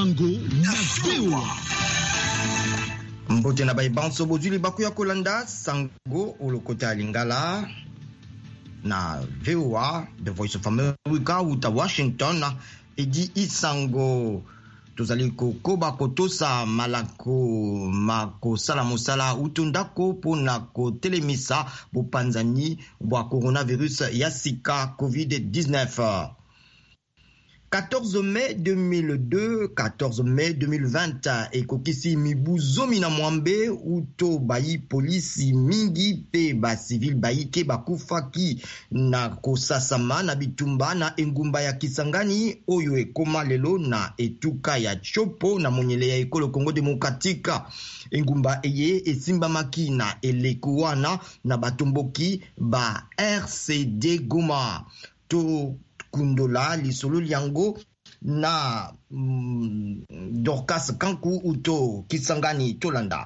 Sango na VOA. Mbote na baibanso bozuli bakuya kolanda Sango ulokota lingala na VOA, The Voice of America uta Washington. Edi Isango tozali kokoba kotosa malako makosala mosala utundako pona kotelemisa bopanzani bwa coronavirus ya sika COVID-19. 14 mai 2002, 14 mai 2020, ekokisi mibu zomi na mwambe uto bayi polisi mingi pe ba civil bayi ke bakufaki na kosasama na bitumba na engumba ya Kisangani oyo ekoma lelo na etuka ya Chopo na monyele ya ekolo Congo Demokratika. Engumba eye esimbamaki na eleko wana na batomboki ba RCD Goma to kundola lisolo liango na Dorcas Kanku uto Kisangani Tolanda.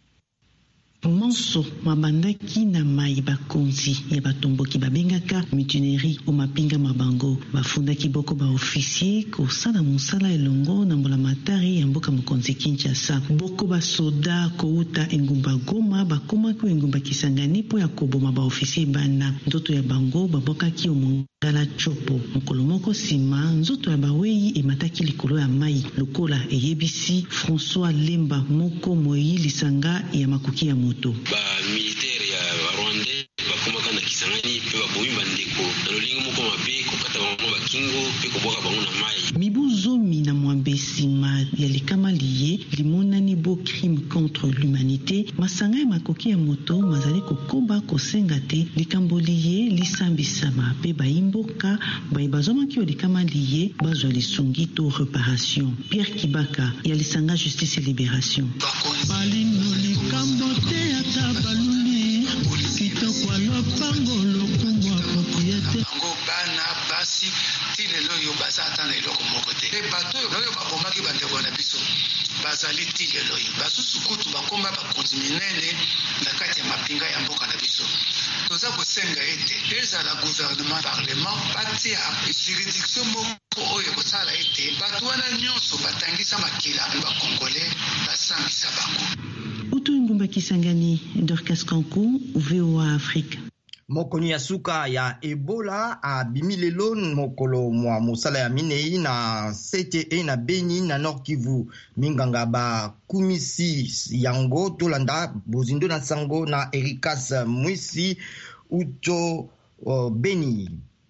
Monso mabandaki na mai bakonzi ya batomboki babengaka mutinerie o mapinga mabango bafundaki boko ba officier kosala mosala elongo na mbulamatari ya mboka mokonzi Kinshasa. Boko ba soda kouta engumba Goma bakomaki engumba Kisangani po ya koboma ba officier bana ndoto ya bango babokaki omongala Chopo. Mokolo moko sima nzoto ya baweyi emataki likolo ya mai lokola eyebisi François Lemba moko moyi lisanga ya makoki ya moto. Ba militaire ya Rwanda bakomaka na Kisangani pe babomi bandeko na lolingo moko mabe kokata bango bakingo pe koboka bango na mai. Mibu zomi na mwambe sima ya likama liye limonani bo crime contre l'humanité masanga ya makoki ya moto mazali kokoba kosenga te likambo liye lisambisama pe baimboka bazomaki yo likama liye bazwa lisungi to réparation. Pierre Kibaka ya lisanga Justice et Libération. Balino likambo te ata baluli kitoko alopango lokumbwa propriété ngo bana basi tilelo yo baza atana eloko moko te pe bato oyo babomaki bandeko na biso bazali tilelo yo basusu kutu bakoma bakonzi minene na kati ya mapinga ya mboka na biso. Toza kosenga ete ezala gouvernement parlement batia juridiction moko oyo kosala ete bato wana nyonso batangisa makila bakongole basambisa bango. Utu ngumba Kisangani, Dorcas Kanku, VOA Afrique. Mokoni ya suka ya Ebola abimi lelo mokolo mwa mosala ya minei na CTE na Beni na Nord Kivu. Minganga ba kumisi yango tolanda bozindo na sango na Erikas Mwisi uto Beni.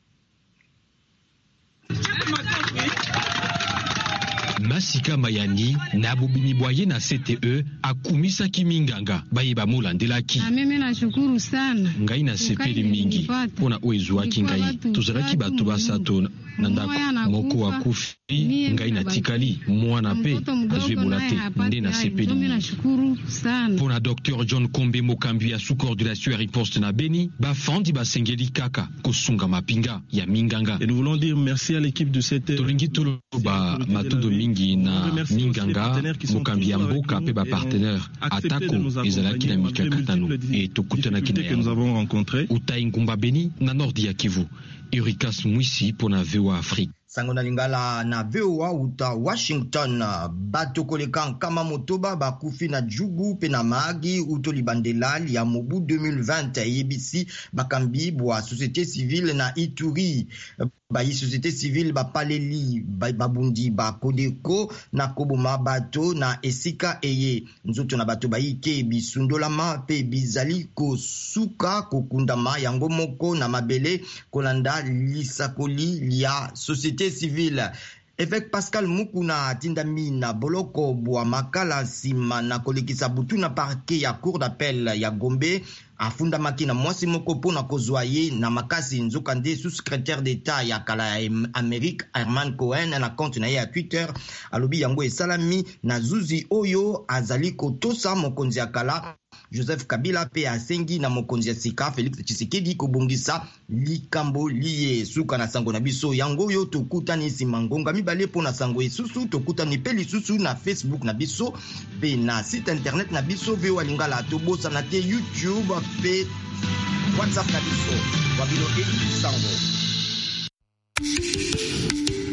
Masika Mayani na bubini bwaye na CTE akumisa kiminganga baye bamulandelaki. Mimi nashukuru sana. Ngai na sepeli mingi pona oezuaki ngai tozalaki bato basato na ndako moko wa kufi ngai na tikali mwana pe azwebola te nde na sepeli. Mimi nashukuru sana. Pona Dr John Kombe Mokambi ya sous-coordination ya riposte na Beni bafandi basengeli kaka kosunga mapinga ya minganga. Et nous voulons dire merci à l'équipe de CTE. Tolingi toloba matundo mingi na minganga Mokambi ya mboka pe ba partenaire atako ezalaki na mikakatano et tokutanaki na que nous avons rencontré utai ngumba Beni na Nordi ya Kivu. Erikas Mwisi pona VOA Afrique. Sango na lingala na VOA uta Washington. Bato koleka kama motoba bakufi na Jugu pe na Magi uto libandela ya mobu 2020 yebisi bakambi bwa société civile na Ituri. Bayi société civile bapaleli babundi bakodeko na koboma bato na esika eye nzoto na bato bayi ke bisundolama pe bizali kosuka kokundama yango moko na mabele kolanda lisakoli lia société civile. Évêque Pascal Mukuna tindami na boloko bwa makala nsima na kolekisa butu na parquet ya cour d'appel ya Gombe afundamaki na mwasi moko pona kozwa ye na makasi nzoka nde sous-secrétaire d'État ya kala ya Amérique Herman Cohen na compte na ye ya Twitter alobi yango esalami na zuzi oyo azali kotosa mokonzi ya kala Joseph Kabila pe asengi na mokonzi ya sika Félix Tshisekedi kobongisa likambo liye suka na sango na biso yango yo tokutani nsima ngonga mibale pona sango esusu tokutani pe lisusu na Facebook na biso pe na site internet na biso VOA Lingala tobosa na te YouTube pe WhatsApp na biso wabilo edi sango.